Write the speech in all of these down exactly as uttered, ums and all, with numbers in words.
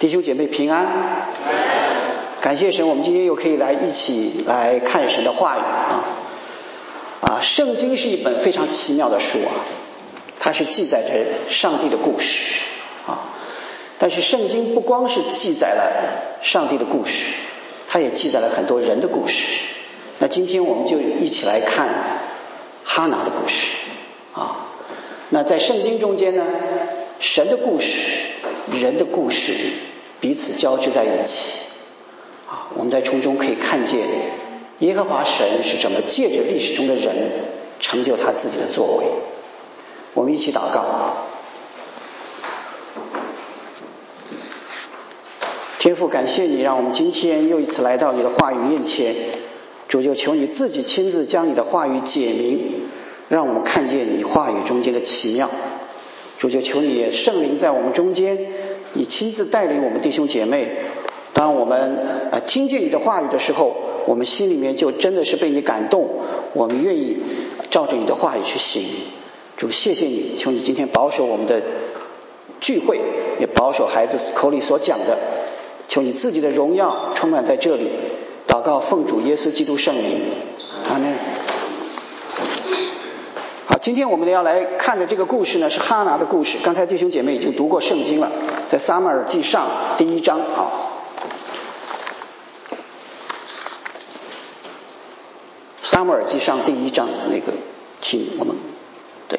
弟兄姐妹平安，感谢神，我们今天又可以来一起来看神的话语啊！啊，圣经是一本非常奇妙的书啊，它是记载着上帝的故事啊。但是圣经不光是记载了上帝的故事，它也记载了很多人的故事。那今天我们就一起来看哈拿的故事啊。那在圣经中间呢，神的故事、人的故事彼此交织在一起啊。我们在从中可以看见耶和华神是怎么借着历史中的人成就他自己的作为。我们一起祷告。天父，感谢你让我们今天又一次来到你的话语面前，主就求你自己亲自将你的话语解明，让我们看见你话语中间的奇妙。主就求你圣灵在我们中间，你亲自带领我们弟兄姐妹，当我们呃听见你的话语的时候，我们心里面就真的是被你感动，我们愿意照着你的话语去行。主，谢谢你，求你今天保守我们的聚会，也保守孩子口里所讲的，求你自己的荣耀充满在这里。祷告奉主耶稣基督圣名，阿们。好，今天我们要来看的这个故事呢，是哈拿的故事。刚才弟兄姐妹已经读过圣经了，在撒母耳记上第一章啊。撒母耳记上第一章那个，请我们对。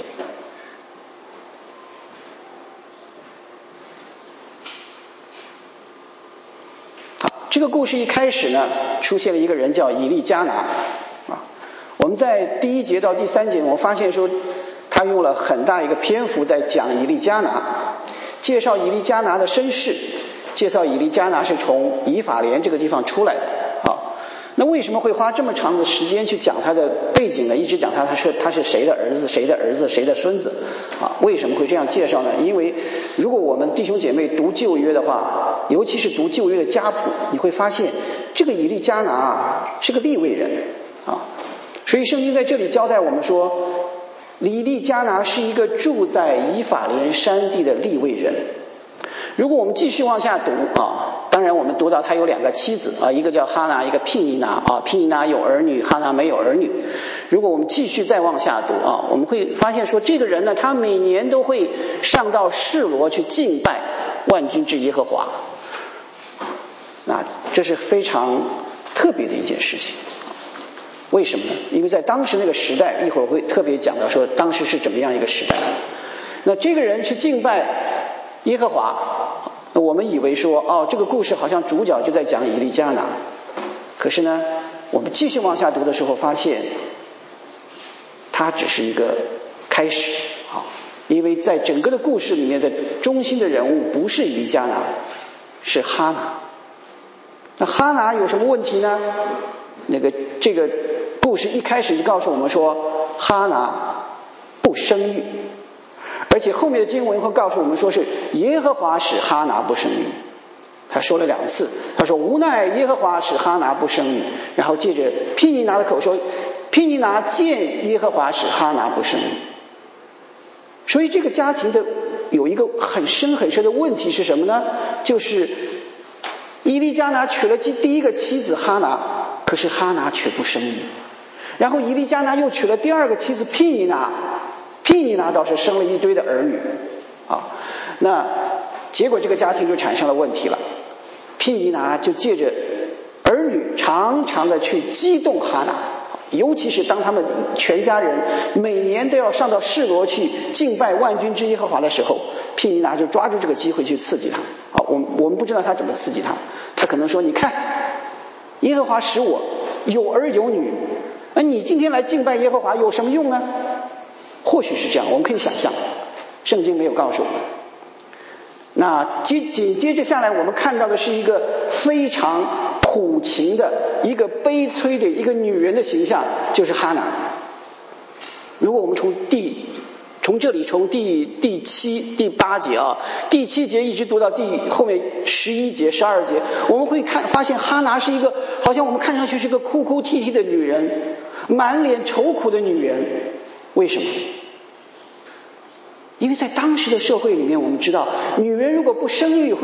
好，这个故事一开始呢，出现了一个人叫以利加拿啊。我们在第一节到第三节，我们发现说他用了很大一个篇幅在讲以利加拿，介绍以利加拿的身世，介绍以利加拿是从以法莲这个地方出来的啊。那为什么会花这么长的时间去讲他的背景呢？一直讲他他是他是谁的儿子，谁的儿子，谁的孙子啊？为什么会这样介绍呢？因为如果我们弟兄姐妹读旧约的话，尤其是读旧约的家谱，你会发现这个以利加拿啊是个利未人啊。所以圣经在这里交代我们说，以利加拿是一个住在以法莲山地的利未人。如果我们继续往下读啊，当然我们读到他有两个妻子啊，一个叫哈拿，一个毗尼拿啊，毗尼拿有儿女，哈拿没有儿女。如果我们继续再往下读啊，我们会发现说，这个人呢，他每年都会上到示罗去敬拜万军之耶和华，那这是非常特别的一件事情。为什么呢？因为在当时那个时代，一会儿会特别讲到说当时是怎么样一个时代。那这个人去敬拜耶和华，我们以为说哦，这个故事好像主角就在讲以利加拿，可是呢，我们继续往下读的时候发现，它只是一个开始啊，因为在整个的故事里面的中心的人物不是以利加拿，是哈拿。那哈拿有什么问题呢？那个这个故事一开始就告诉我们说，哈拿不生育，而且后面的经文会告诉我们说是耶和华使哈拿不生育。他说了两次，他说无奈耶和华使哈拿不生育，然后借着毗尼拿的口说，毗尼拿见耶和华使哈拿不生育。所以这个家庭的有一个很深很深的问题是什么呢？就是以利加拿娶了第一个妻子哈拿，可是哈拿却不生育。然后以利加拿又娶了第二个妻子毗尼拿，毗尼拿倒是生了一堆的儿女啊。那结果这个家庭就产生了问题了，毗尼拿就借着儿女常常的去激动哈拿，尤其是当他们全家人每年都要上到示罗去敬拜万军之耶和华的时候，毗尼拿就抓住这个机会去刺激他啊。我们我们不知道他怎么刺激他，他可能说，你看耶和华使我有儿有女，那你今天来敬拜耶和华有什么用呢？或许是这样，我们可以想象，圣经没有告诉我们。那紧紧接着下来我们看到的是一个非常苦情的一个悲催的一个女人的形象，就是哈拿。如果我们从第从这里从第第七第八节啊，第七节一直读到第后面十一节十二节，我们会看发现哈拿是一个好像我们看上去是个哭哭啼啼的女人，满脸愁苦的女人。为什么？因为在当时的社会里面，我们知道女人如果不生育会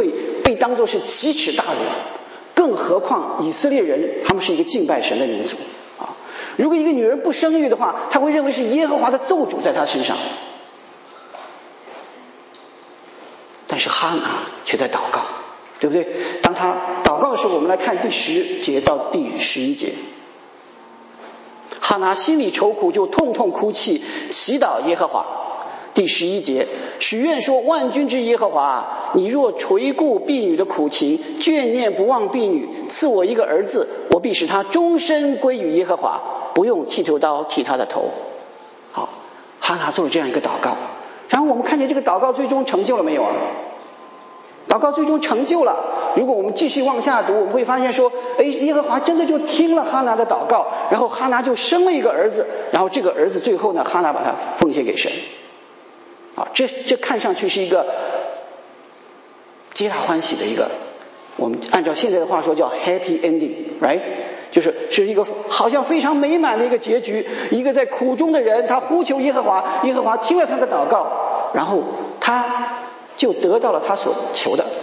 被当作是奇耻大辱，更何况以色列人他们是一个敬拜神的民族啊！如果一个女人不生育的话，他会认为是耶和华的咒诅在她身上。但是哈拿却在祷告，对不对？当他祷告的时候，我们来看第十节到第十一节。哈拿心里愁苦，就痛痛哭泣，祈祷耶和华。第十一节，许愿说：万军之耶和华，你若垂顾婢女的苦情，眷念不忘婢女，赐我一个儿子，我必使他终身归于耶和华，不用剃头刀剃他的头。好，哈拿做了这样一个祷告，然后我们看见这个祷告最终成就了没有啊？祷告最终成就了。如果我们继续往下读，我们会发现说，哎，耶和华真的就听了哈拿的祷告，然后哈拿就生了一个儿子，然后这个儿子最后呢，哈拿把他奉献给神。啊，这这看上去是一个皆大欢喜的一个，我们按照现在的话说叫 happy ending，right？ 就是是一个好像非常美满的一个结局。一个在苦中的人，他呼求耶和华，耶和华听了他的祷告，然后他就得到了他所求的。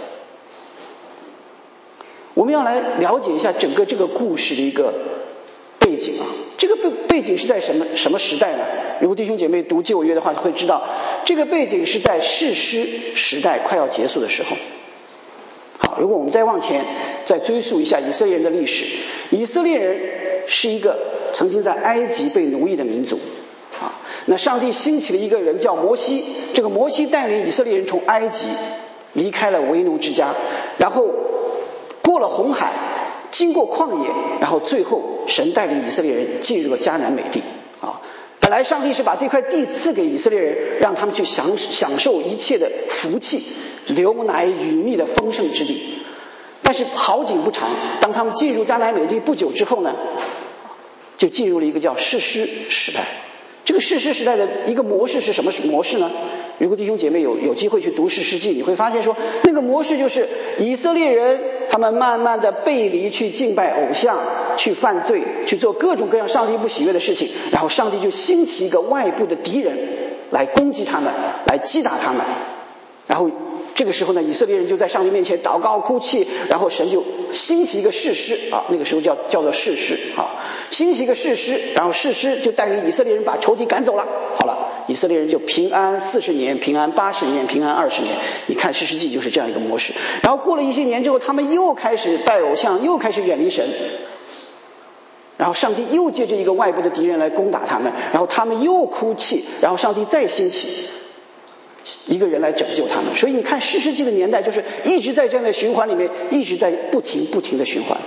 我们要来了解一下整个这个故事的一个背景啊，这个背背景是在什么什么时代呢？如果弟兄姐妹读旧约的话，会知道这个背景是在士师时代快要结束的时候。好，如果我们再往前再追溯一下以色列人的历史，以色列人是一个曾经在埃及被奴役的民族啊。那上帝兴起了一个人叫摩西，这个摩西带领以色列人从埃及离开了为奴之家，然后过了红海，经过旷野，然后最后神带领以色列人进入了迦南美地啊。本来上帝是把这块地赐给以色列人，让他们去享享受一切的福气，流奶与蜜的丰盛之地。但是好景不长，当他们进入迦南美地不久之后呢，就进入了一个叫士师时代。这个士师时代的一个模式是什么模式呢？如果弟兄姐妹有有机会去读士师记，你会发现说，那个模式就是以色列人他们慢慢的背离，去敬拜偶像，去犯罪，去做各种各样上帝不喜悦的事情，然后上帝就兴起一个外部的敌人来攻击他们，来击打他们。然后这个时候呢，以色列人就在上帝面前祷告哭泣，然后神就兴起一个士师啊，那个时候叫叫做士师啊，兴起一个士师，然后士师就带领以色列人把仇敌赶走了。好了，以色列人就平安四十年，平安八十年，平安二十年。你看士师记就是这样一个模式。然后过了一些年之后，他们又开始拜偶像，又开始远离神。然后上帝又借着一个外部的敌人来攻打他们，然后他们又哭泣，然后上帝再兴起一个人来拯救他们。所以你看士师记的年代就是一直在这样的循环里面，一直在不停不停的循环。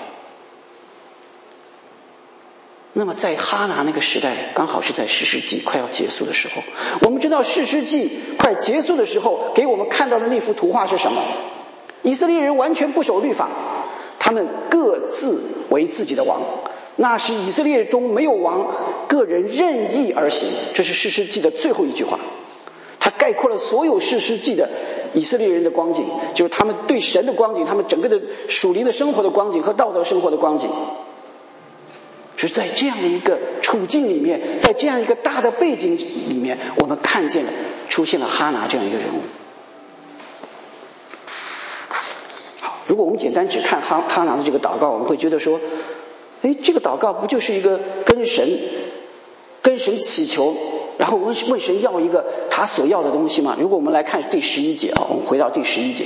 那么在哈拿那个时代，刚好是在士师记快要结束的时候。我们知道士师记快结束的时候，给我们看到的那幅图画是什么？以色列人完全不守律法，他们各自为自己的王。那是以色列中没有王，个人任意而行。这是士师记的最后一句话，它概括了所有士师记的以色列人的光景，就是他们对神的光景，他们整个的属灵的生活的光景和道德生活的光景。是在这样的一个处境里面，在这样一个大的背景里面，我们看见了出现了哈拿这样一个人物。好，如果我们简单只看哈哈拿的这个祷告，我们会觉得说，哎，这个祷告不就是一个跟神跟神祈求，然后问问神要一个他所要的东西吗？如果我们来看第十一节啊，我们回到第十一节。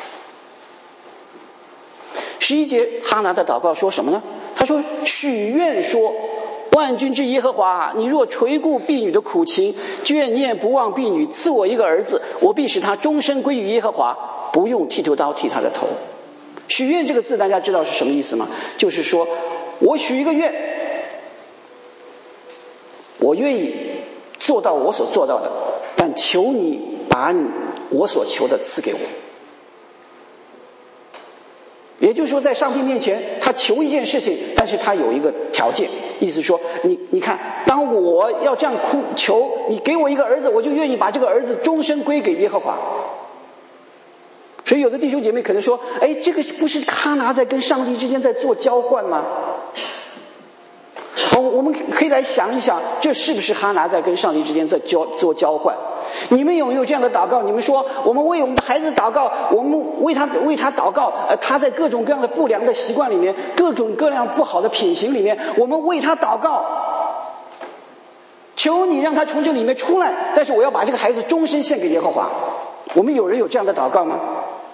十一节哈拿的祷告说什么呢？他说许愿说，万军之耶和华，你若垂顾婢女的苦情，眷念不忘婢女，赐我一个儿子，我必使他终身归于耶和华，不用剃头刀剃他的头。许愿这个字大家知道是什么意思吗？就是说我许一个愿，我愿意做到我所做到的，但求你把你我所求的赐给我。也就是说在上帝面前他求一件事情，但是他有一个条件，意思说你你看，当我要这样哭求你给我一个儿子，我就愿意把这个儿子终身归给耶和华。所以有的弟兄姐妹可能说，哎，这个不是哈拿在跟上帝之间在做交换吗？我我们可以来想一想，这是不是哈拿在跟上帝之间在交做交换？ 你们有没有这样的祷告？你们说我们为我们的孩子祷告，我们为他为他祷告，呃，他在各种各样的不良的习惯里面，各种各样不好的品行里面，我们为他祷告，求你让他从这里面出来，但是我要把这个孩子终身献给耶和华。我们有人有这样的祷告吗？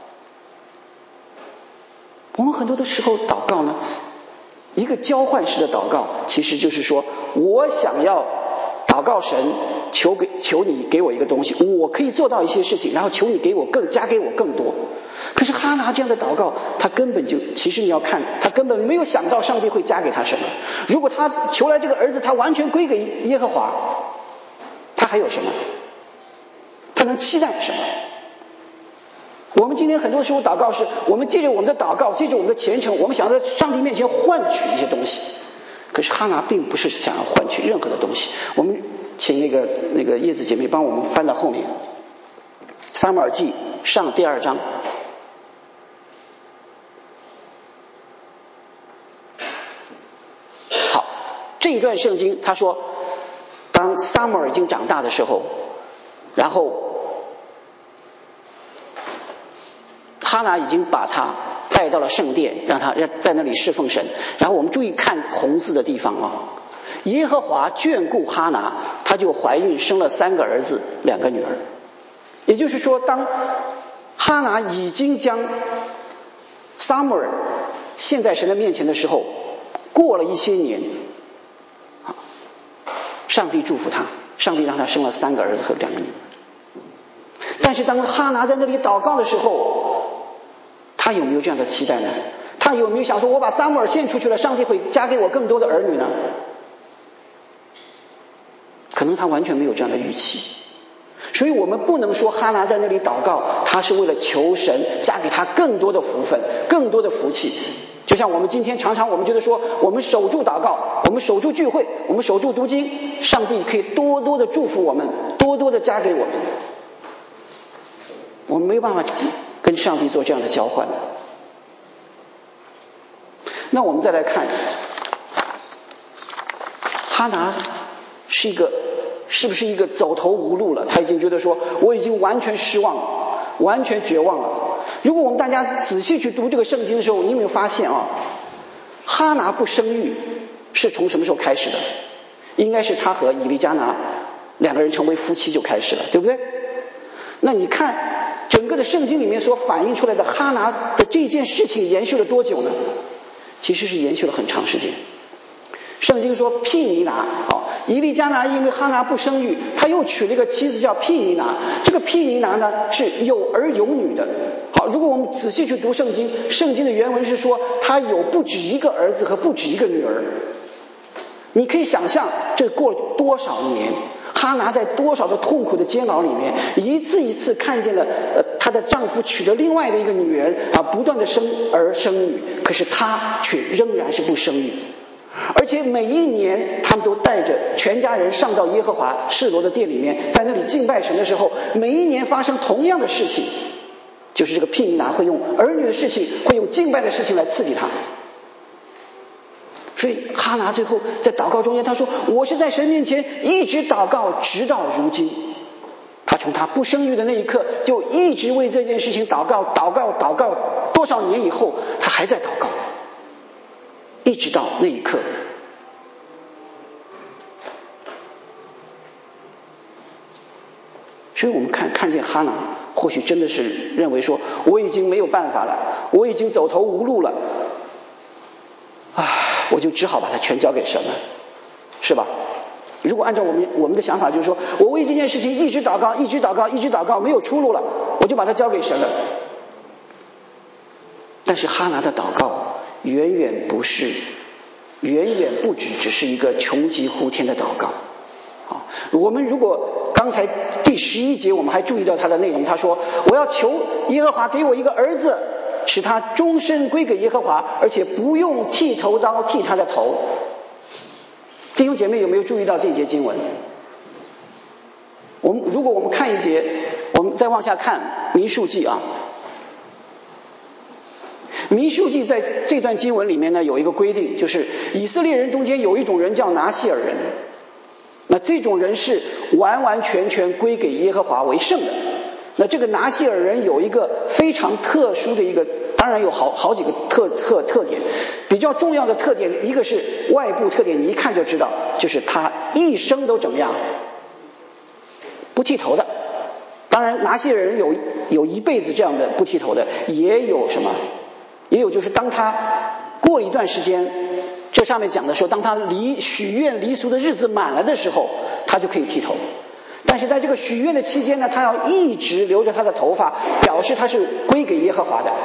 我们很多的时候祷告呢，一个交换式的祷告，其实就是说我想要祷告神，求给求你给我一个东西，我可以做到一些事情，然后求你给我更加给我更多。可是哈拿这样的祷告，他根本就，其实你要看，他根本没有想到上帝会加给他什么。如果他求来这个儿子，他完全归给耶和华，他还有什么？他能期待什么？我们今天很多时候祷告是，我们借着我们的祷告，借着我们的虔诚，我们想在上帝面前换取一些东西。可是哈拿并不是想要换取任何的东西。我们请那个那个叶子姐妹帮我们翻到后面，撒母耳记上第二章。好，这一段圣经他说，当撒母耳已经长大的时候，然后哈拿已经把他带到了圣殿，让他在那里侍奉神。然后我们注意看红字的地方啊，耶和华眷顾哈拿，他就怀孕生了三个儿子两个女儿。也就是说，当哈拿已经将撒母耳献在神的面前的时候，过了一些年，上帝祝福他，上帝让他生了三个儿子和两个女儿。但是当哈拿在那里祷告的时候，他有没有这样的期待呢？他有没有想说，我把撒母耳献出去了，上帝会加给我更多的儿女呢？可能他完全没有这样的预期。所以我们不能说哈拿在那里祷告，他是为了求神加给他更多的福分，更多的福气。就像我们今天常常我们觉得说，我们守住祷告，我们守住聚会，我们守住读经，上帝可以多多的祝福我们，多多的加给我们。我们没有办法跟上帝做这样的交换。那我们再来看，哈拿是一个是不是一个走投无路了？他已经觉得说，我已经完全失望了，完全绝望了。如果我们大家仔细去读这个圣经的时候，你有没有发现啊？哈拿不生育是从什么时候开始的？应该是他和以利加拿两个人成为夫妻就开始了，对不对？那你看整个的圣经里面所反映出来的哈拿的这件事情延续了多久呢？其实是延续了很长时间。圣经说毗尼拿，哦，以利加拿因为哈拿不生育，他又娶了一个妻子叫毗尼拿。这个毗尼拿呢是有儿有女的。好，如果我们仔细去读圣经，圣经的原文是说他有不止一个儿子和不止一个女儿。你可以想象这过了多少年，哈拿在多少的痛苦的煎熬里面，一次一次看见了呃她的丈夫娶了另外的一个女人啊，不断的生儿生女，可是她却仍然是不生育。而且每一年他们都带着全家人上到耶和华示罗的殿里面，在那里敬拜神的时候，每一年发生同样的事情，就是这个毗尼拿会用儿女的事情，会用敬拜的事情来刺激他。所以哈拿最后在祷告中间他说，我是在神面前一直祷告直到如今。他从他不生育的那一刻就一直为这件事情祷告祷告祷告，多少年以后他还在祷告，一直到那一刻。所以我们看看见哈拿或许真的是认为说，我已经没有办法了，我已经走投无路了，唉，我就只好把它全交给神了，是吧？如果按照我们我们的想法，就是说我为这件事情一直祷告一直祷告一直祷告，没有出路了，我就把它交给神了。但是哈拿的祷告远远不是，远远不止只是一个穷极呼天的祷告。好，我们如果刚才第十一节我们还注意到他的内容，他说我要求耶和华给我一个儿子，使他终身归给耶和华，而且不用剃头刀剃他的头。弟兄姐妹有没有注意到这一节经文？我们如果我们看一节，我们再往下看民数记啊。民数记在这段经文里面呢有一个规定，就是以色列人中间有一种人叫拿细尔人。 那这种人是完完全全归给耶和华为圣的。那这个拿细尔人有一个非常特殊的一个，当然有好好几个特特特点，比较重要的特点，一个是外部特点，你一看就知道，就是他一生都怎么样，不剃头的。当然拿细尔人有有一辈子这样的不剃头的，也有什么，也有就是当他过了一段时间，这上面讲的说，当他离许愿离俗的日子满了的时候，他就可以剃头。但是在这个许愿的期间呢，他要一直留着他的头发，表示他是归给耶和华的。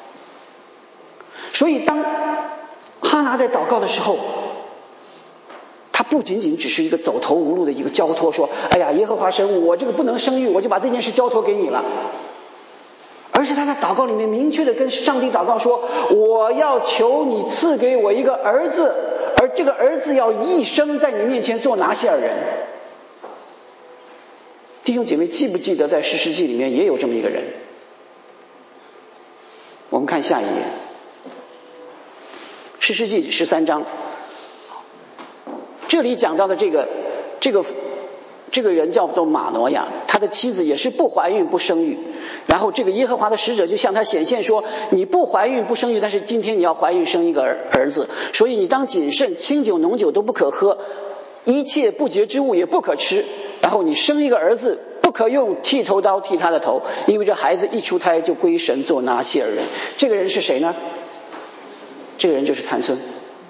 所以当哈拿在祷告的时候，他不仅仅只是一个走投无路的一个交托，说哎呀耶和华神，我这个不能生育，我就把这件事交托给你了，而是他在祷告里面明确的跟上帝祷告说，我要求你赐给我一个儿子，而这个儿子要一生在你面前做拿细尔人。弟兄姐妹记不记得在士师记里面也有这么一个人？我们看下一页，士师记十三章，这里讲到的这个这个这个人叫做马挪亚，他的妻子也是不怀孕不生育，然后这个耶和华的使者就向他显现说，你不怀孕不生育，但是今天你要怀孕生一个儿儿子，所以你当谨慎，清酒浓酒都不可喝，一切不洁之物也不可吃，然后你生一个儿子，不可用剃头刀剃他的头，因为这孩子一出胎就归神做拿细尔人。这个人是谁呢？这个人就是参孙。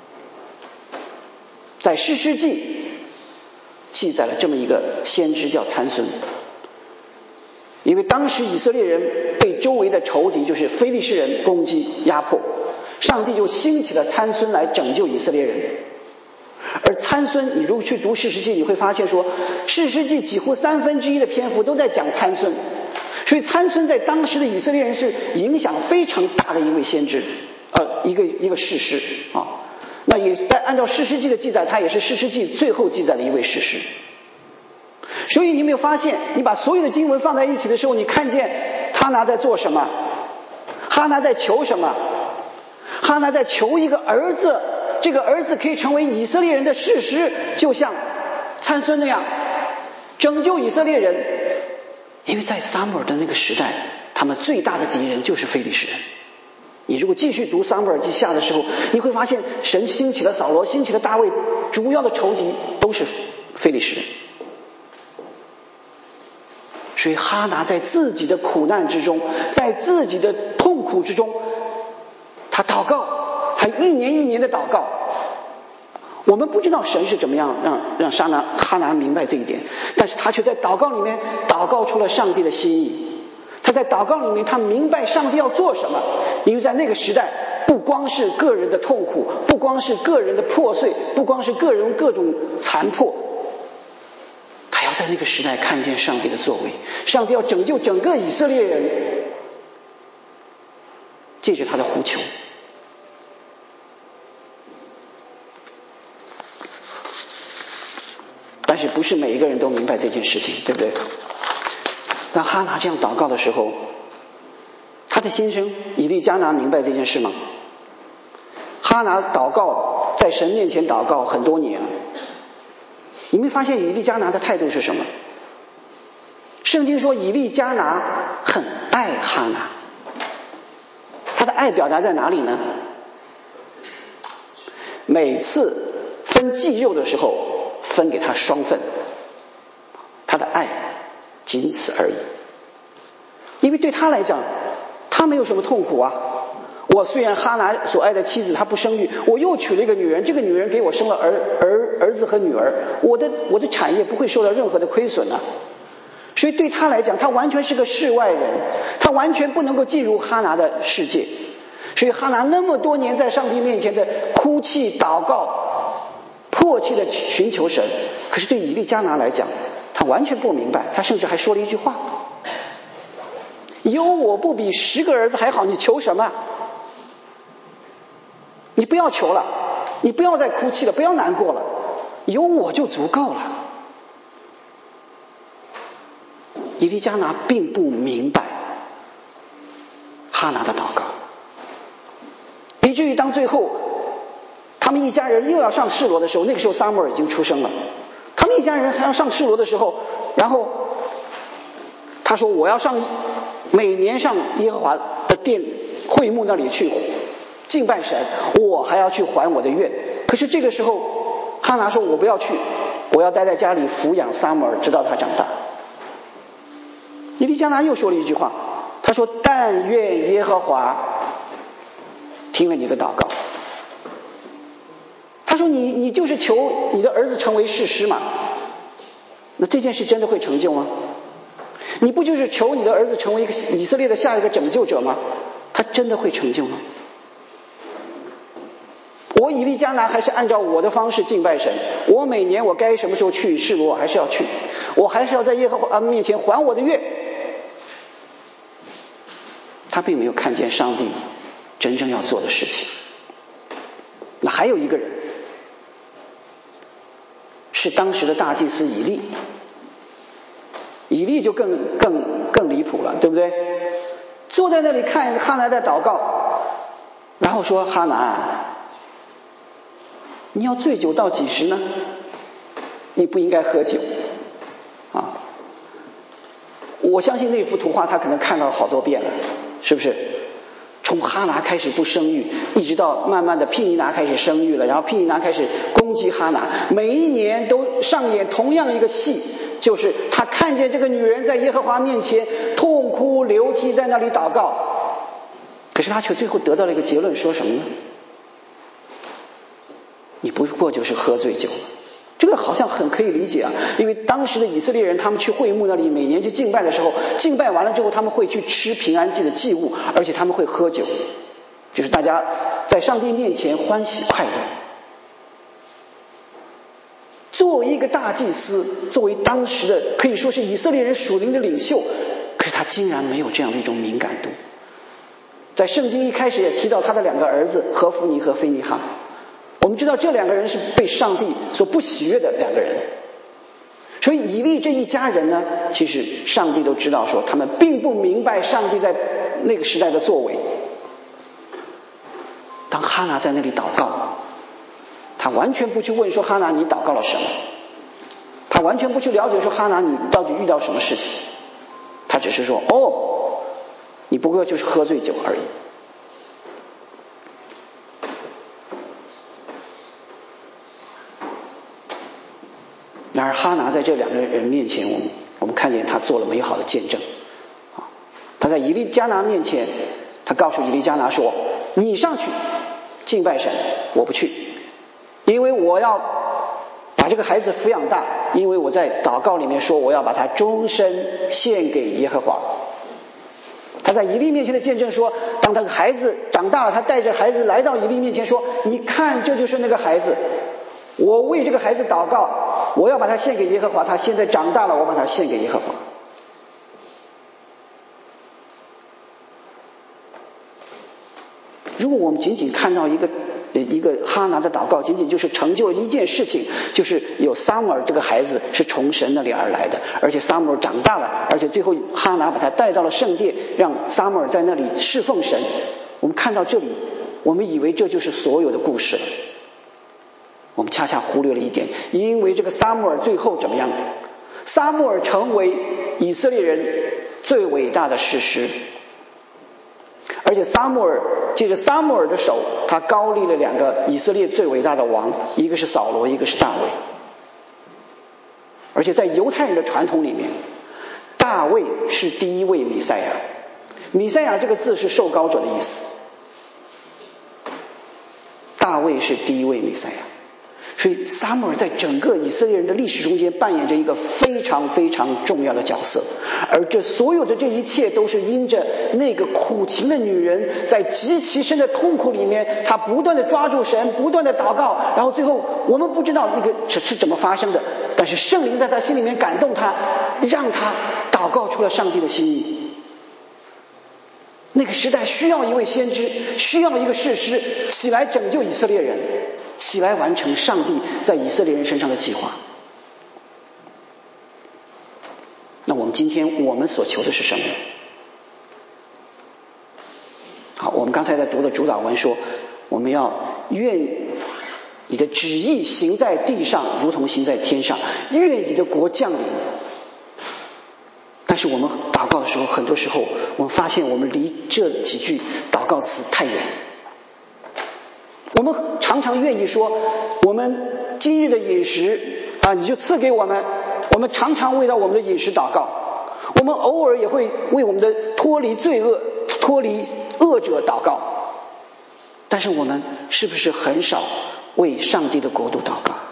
在士师记记载了这么一个先知叫参孙，因为当时以色列人被周围的仇敌就是非利士人攻击压迫，上帝就兴起了参孙来拯救以色列人。而参孙，你如果去读士师记，你会发现说，士师记几乎三分之一的篇幅都在讲参孙，所以参孙在当时的以色列人是影响非常大的一位先知，呃，一个一个士师啊。那也在按照士师记的记载，他也是士师记最后记载的一位士师。所以你没有发现，你把所有的经文放在一起的时候，你看见哈拿在做什么？哈拿在求什么？哈拿在求一个儿子，这个儿子可以成为以色列人的士师，就像参孙那样拯救以色列人。因为在撒母耳的那个时代，他们最大的敌人就是非利士人。你如果继续读撒母耳记下的时候，你会发现神兴起了扫罗，兴起了大卫，主要的仇敌都是非利士人。所以哈拿在自己的苦难之中，在自己的痛苦之中，他祷告，他一年一年的祷告。我们不知道神是怎么样让让沙拿哈拿明白这一点，但是他却在祷告里面祷告出了上帝的心意。他在祷告里面，他明白上帝要做什么。因为在那个时代，不光是个人的痛苦，不光是个人的破碎，不光是个人各种残破，他要在那个时代看见上帝的作为。上帝要拯救整个以色列人，借着他的呼求。但是不是每一个人都明白这件事情，对不对？当哈拿这样祷告的时候，他的先生以利加拿明白这件事吗？哈拿祷告，在神面前祷告很多年，你没发现以利加拿的态度是什么？圣经说以利加拿很爱哈拿，他的爱表达在哪里呢？每次分祭肉的时候，分给他双份，他的爱仅此而已。因为对他来讲，他没有什么痛苦啊。我虽然哈拿所爱的妻子她不生育，我又娶了一个女人，这个女人给我生了儿儿儿子和女儿，我的我的产业不会受到任何的亏损啊。所以对他来讲，他完全是个世外人，他完全不能够进入哈拿的世界。所以哈拿那么多年在上帝面前的哭泣祷告，迫切的寻求神，可是对以利加拿来讲，他完全不明白。他甚至还说了一句话，有我不比十个儿子还好，你求什么？你不要求了，你不要再哭泣了，不要难过了，有我就足够了。以利加拿并不明白哈拿的祷告，以至于当最后他们一家人又要上示罗的时候，那个时候撒母耳已经出生了， 他们一家人还要上示罗的时候，然后他说我要上每年上耶和华的殿会幕那里去敬拜神，我还要去还我的愿。可是这个时候哈拿说我不要去，我要待在家里抚养撒母耳直到他长大。以利加拿又说了一句话，他说但愿耶和华听了你的祷告。他说你你就是求你的儿子成为士师嘛，那这件事真的会成就吗？你不就是求你的儿子成为一个以色列的下一个拯救者吗？他真的会成就吗？我以利加拿还是按照我的方式敬拜神，我每年我该什么时候去示罗我还是要去，我还是要在耶和华面前还我的愿。他并没有看见上帝真正要做的事情。那还有一个人是当时的大祭司以利，以利就更更更离谱了，对不对？坐在那里看哈拿在祷告，然后说哈拿，你要醉酒到几时呢？你不应该喝酒啊！我相信那幅图画他可能看到好多遍了，是不是？从哈拿开始不生育，一直到慢慢的毗尼拿开始生育了，然后毗尼拿开始攻击哈拿，每一年都上演同样一个戏，就是他看见这个女人在耶和华面前痛哭流涕，在那里祷告，可是他却最后得到了一个结论，说什么呢？你不过就是喝醉酒了。这个好像很可以理解啊，因为当时的以色列人他们去会幕那里每年去敬拜的时候，敬拜完了之后他们会去吃平安祭的祭物，而且他们会喝酒，就是大家在上帝面前欢喜快乐。作为一个大祭司，作为当时的可以说是以色列人属灵的领袖，可是他竟然没有这样的一种敏感度。在圣经一开始也提到他的两个儿子何弗尼和菲尼哈，我们知道这两个人是被上帝所不喜悦的两个人，所以以利这一家人呢，其实上帝都知道说他们并不明白上帝在那个时代的作为。当哈拿在那里祷告，他完全不去问说哈拿你祷告了什么，他完全不去了解说哈拿你到底遇到什么事情，他只是说哦，你不过就是喝醉酒而已。然而哈拿在这两个人面前，我们我们看见他做了美好的见证。他在以利加拿面前，他告诉以利加拿说：“你上去敬拜神，我不去，因为我要把这个孩子抚养大，因为我在祷告里面说我要把他终身献给耶和华。”他在以利面前的见证说，当他的孩子长大了，他带着孩子来到以利面前说：“你看，这就是那个孩子，我为这个孩子祷告，我要把他献给耶和华，他现在长大了，我把他献给耶和华。”如果我们仅仅看到一个一个哈拿的祷告，仅仅就是成就了一件事情，就是有撒母耳这个孩子是从神那里而来的，而且撒母耳长大了，而且最后哈拿把他带到了圣殿，让撒母耳在那里侍奉神。我们看到这里，我们以为这就是所有的故事了，我们恰恰忽略了一点，因为这个撒母耳最后怎么样？撒母耳成为以色列人最伟大的士师，而且撒母耳借着撒母耳的手，他高立了两个以色列最伟大的王，一个是扫罗，一个是大卫。而且在犹太人的传统里面，大卫是第一位弥赛亚。弥赛亚这个字是受膏者的意思，大卫是第一位弥赛亚。所以撒母耳在整个以色列人的历史中间扮演着一个非常非常重要的角色，而这所有的这一切都是因着那个苦情的女人在极其深的痛苦里面，她不断的抓住神，不断的祷告，然后最后我们不知道那个是怎么发生的，但是圣灵在她心里面感动她，让她祷告出了上帝的心意。那个时代需要一位先知，需要一个士师起来拯救以色列人，起来完成上帝在以色列人身上的计划。那我们今天我们所求的是什么？好，我们刚才在读的主祷文说，我们要愿你的旨意行在地上，如同行在天上，愿你的国降临。但是我们祷告的时候，很多时候我们发现我们离这几句祷告词太远。我们常常愿意说，我们今日的饮食啊，你就赐给我们。我们常常为到我们的饮食祷告，我们偶尔也会为我们的脱离罪恶、脱离恶者祷告。但是我们是不是很少为上帝的国度祷告？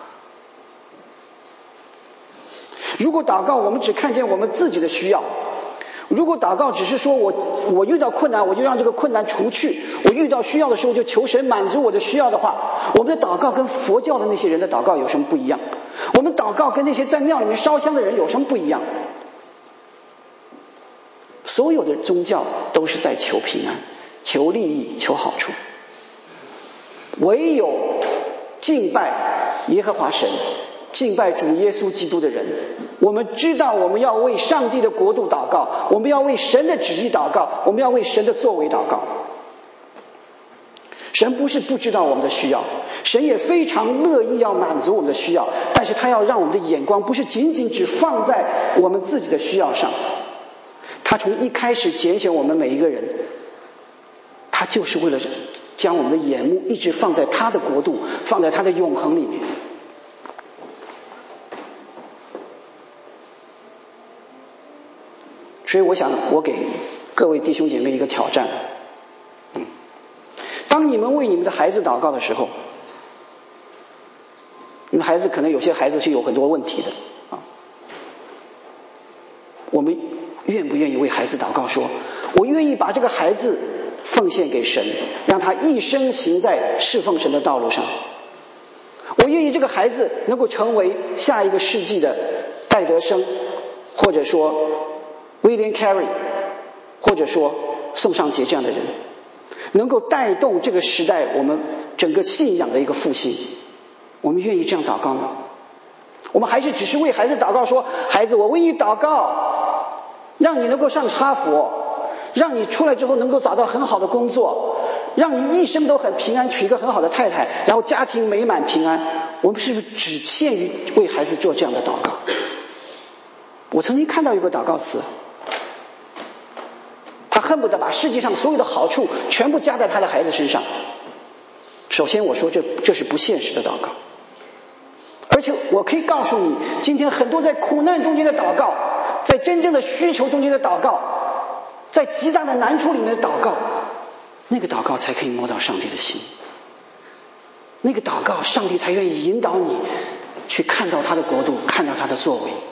如果祷告我们只看见我们自己的需要，如果祷告只是说我我遇到困难我就让这个困难除去，我遇到需要的时候就求神满足我的需要的话，我们的祷告跟佛教的那些人的祷告有什么不一样？我们祷告跟那些在庙里面烧香的人有什么不一样？所有的宗教都是在求平安、求利益、求好处，唯有敬拜耶和华神、敬拜主耶稣基督的人，我们知道我们要为上帝的国度祷告，我们要为神的旨意祷告，我们要为神的作为祷告。神不是不知道我们的需要，神也非常乐意要满足我们的需要，但是他要让我们的眼光不是仅仅只放在我们自己的需要上，他从一开始拣选我们每一个人，他就是为了将我们的眼目一直放在他的国度，放在他的永恒里面。所以我想我给各位弟兄姐妹一个挑战，嗯，当你们为你们的孩子祷告的时候，你们孩子可能有些孩子是有很多问题的啊，我们愿不愿意为孩子祷告说，我愿意把这个孩子奉献给神，让他一生行在侍奉神的道路上，我愿意这个孩子能够成为下一个世纪的戴德生，或者说William Carey， 或者说宋尚杰这样的人，能够带动这个时代我们整个信仰的一个复兴。我们愿意这样祷告吗？我们还是只是为孩子祷告说，孩子我为你祷告，让你能够上哈佛，让你出来之后能够找到很好的工作，让你一生都很平安，娶一个很好的太太，然后家庭美满平安。我们是不是只限于为孩子做这样的祷告？我曾经看到一个祷告词，他恨不得把世界上所有的好处全部加在他的孩子身上。首先我说这这是不现实的祷告，而且我可以告诉你，今天很多在苦难中间的祷告，在真正的需求中间的祷告，在极大的难处里面的祷告，那个祷告才可以摸到上帝的心，那个祷告上帝才愿意引导你去看到他的国度，看到他的作为。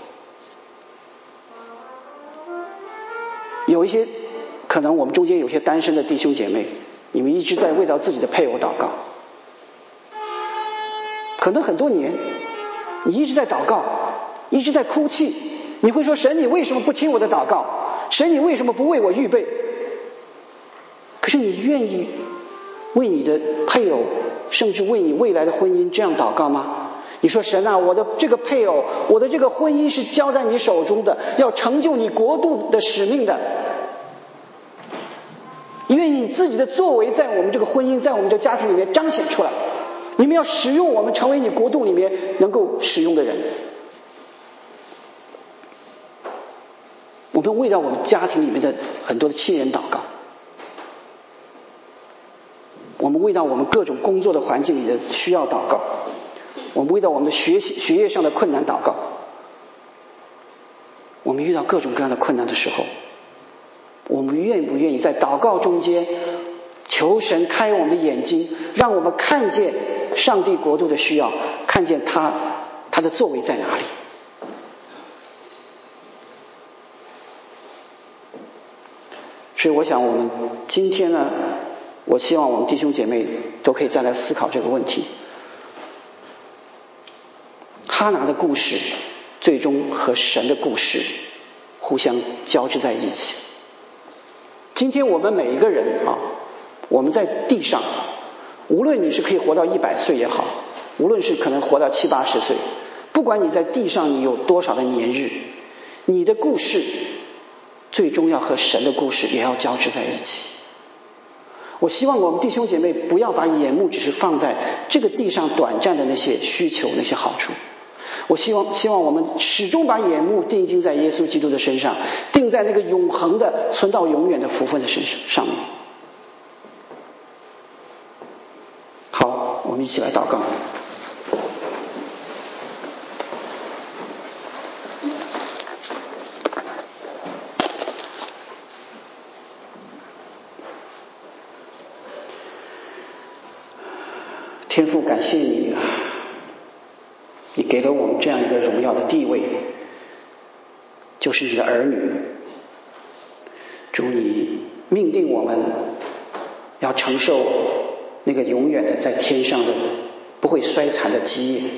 有一些可能我们中间有些单身的弟兄姐妹，你们一直在为到自己的配偶祷告，可能很多年你一直在祷告，一直在哭泣，你会说，神你为什么不听我的祷告？神你为什么不为我预备？可是你愿意为你的配偶，甚至为你未来的婚姻这样祷告吗？你说，神啊，我的这个配偶，我的这个婚姻是交在你手中的，要成就你国度的使命的，你愿意自己的作为在我们这个婚姻，在我们的家庭里面彰显出来，你们要使用我们成为你国度里面能够使用的人。我们为到我们家庭里面的很多的亲人祷告，我们为到我们各种工作的环境里的需要祷告，我们为到我们的学习学业上的困难祷告。我们遇到各种各样的困难的时候，我们愿不愿意在祷告中间求神开我们的眼睛，让我们看见上帝国度的需要，看见他他的作为在哪里。所以我想我们今天呢，我希望我们弟兄姐妹都可以再来思考这个问题。哈拿的故事最终和神的故事互相交织在一起。今天我们每一个人啊，我们在地上，无论你是可以活到一百岁也好，无论是可能活到七八十岁，不管你在地上你有多少的年日，你的故事最终要和神的故事也要交织在一起。 我希望我们弟兄姐妹不要把眼目只是放在这个地上短暂的那些需求那些好处，我希望希望我们始终把眼目定睛在耶稣基督的身上，定在那个永恒的存到永远的福分的身上面。好，我们一起来祷告。天父，感谢你，你给了我们这样一个荣耀的地位，就是你的儿女。主，你命定我们要承受那个永远的在天上的不会衰残的基业。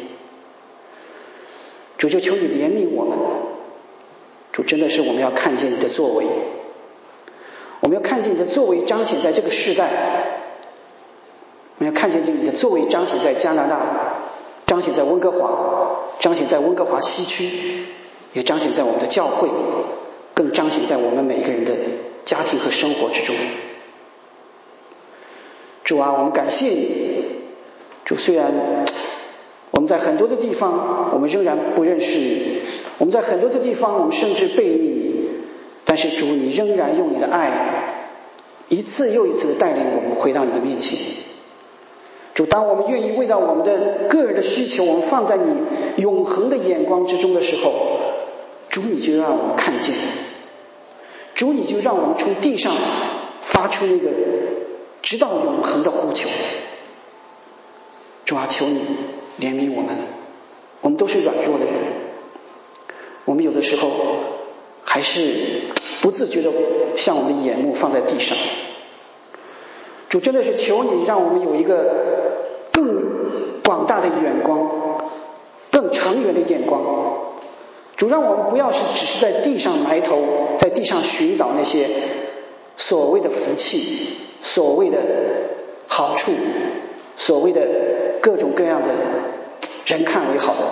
主，就求你怜悯我们。主，真的是我们要看见你的作为，我们要看见你的作为彰显在这个世代，我们要看见你的作为彰显在加拿大，彰显在温哥华，彰显在温哥华西区，也彰显在我们的教会，更彰显在我们每一个人的家庭和生活之中。主啊，我们感谢你。主，虽然我们在很多的地方我们仍然不认识你，我们在很多的地方我们甚至背逆你，但是主，你仍然用你的爱一次又一次的带领我们回到你的面前。主，当我们愿意为到我们的个人的需求我们放在你永恒的眼光之中的时候，主，你就让我们看见，主，你就让我们从地上发出那个直到永恒的呼求。主啊，求你怜悯我们，我们都是软弱的人，我们有的时候还是不自觉的向我们的眼目放在地上。主，真的是求你让我们有一个更广大的眼光，更长远的眼光。主，让我们不要是只是在地上埋头，在地上寻找那些所谓的福气，所谓的好处，所谓的各种各样的人看为好的。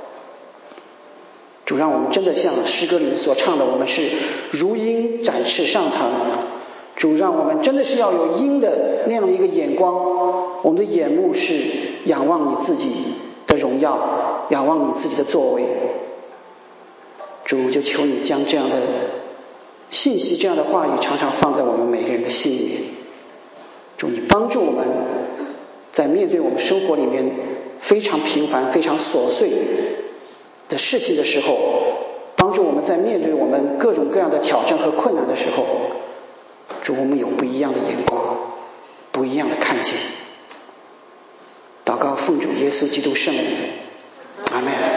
主，让我们真的像诗歌里面所唱的，我们是如鹰展翅上腾。主，让我们真的是要有鹰的那样的一个眼光，我们的眼目是仰望你自己的荣耀，仰望你自己的作为。主，就求你将这样的信息，这样的话语常常放在我们每个人的心里面。主，你帮助我们在面对我们生活里面非常平凡非常琐碎的事情的时候，帮助我们在面对我们各种各样的挑战和困难的时候，主，我们有不一样的眼光，不一样的看见。祷告奉主耶稣基督圣名，阿们。